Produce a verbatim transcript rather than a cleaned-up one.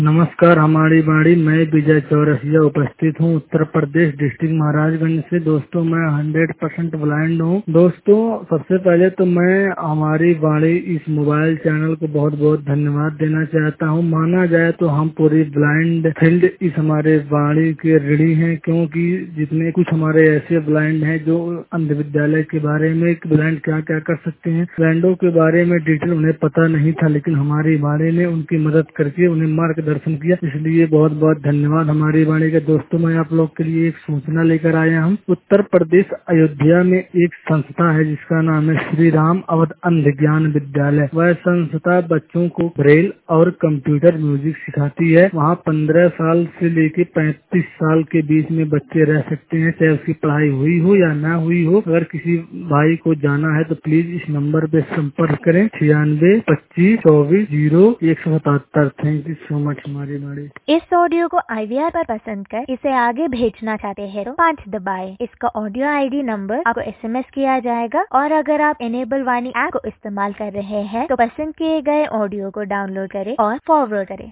नमस्कार। हमारी बाड़ी मैं विजय चौरसिया उपस्थित हूँ उत्तर प्रदेश डिस्ट्रिक्ट महाराजगंज से। दोस्तों मैं हंड्रेड परसेंट ब्लाइंड हूँ। दोस्तों सबसे पहले तो मैं हमारी बाड़ी इस मोबाइल चैनल को बहुत बहुत धन्यवाद देना चाहता हूँ। माना जाए तो हम पूरी ब्लाइंड फील्ड इस हमारे बाड़ी के ऋणी हैं, क्योंकि जितने कुछ हमारे ऐसे ब्लाइंड हैं जो अंध विद्यालय के बारे में ब्लाइंड क्या क्या कर सकते हैं, ब्लाइंडों के बारे में डिटेल उन्हें पता नहीं था, लेकिन हमारी बाड़ी ने उनकी मदद करके उन्हें मार्ग दर्शन किया। इसलिए बहुत बहुत धन्यवाद हमारी वाणी के। दोस्तों मैं आप लोग के लिए एक सूचना लेकर आया हूँ। उत्तर प्रदेश अयोध्या में एक संस्था है जिसका नाम है श्री राम अवध अंध ज्ञान विद्यालय। वह संस्था बच्चों को ब्रेल और कंप्यूटर म्यूजिक सिखाती है। वहाँ पंद्रह साल से लेके पैंतीस साल के बीच में बच्चे रह सकते हैं, चाहे उसकी पढ़ाई हुई हो या ना हुई हो। अगर किसी भाई को जाना है तो प्लीज इस नंबर पे संपर्क करें, छियानवे पच्चीस चौबीस जीरो एक सौ सतहत्तर। थैंक यू सो मच हमारी बाड़ी। इस ऑडियो को आई वी आर पर पसंद कर इसे आगे भेजना चाहते हैं तो पाँच दबाएं। इसका ऑडियो आई डी नंबर आपको एस एम एस किया जाएगा। और अगर आप एनेबल वाणी ऐप को इस्तेमाल कर रहे हैं तो पसंद किए गए ऑडियो को डाउनलोड करें और फॉरवर्ड करें।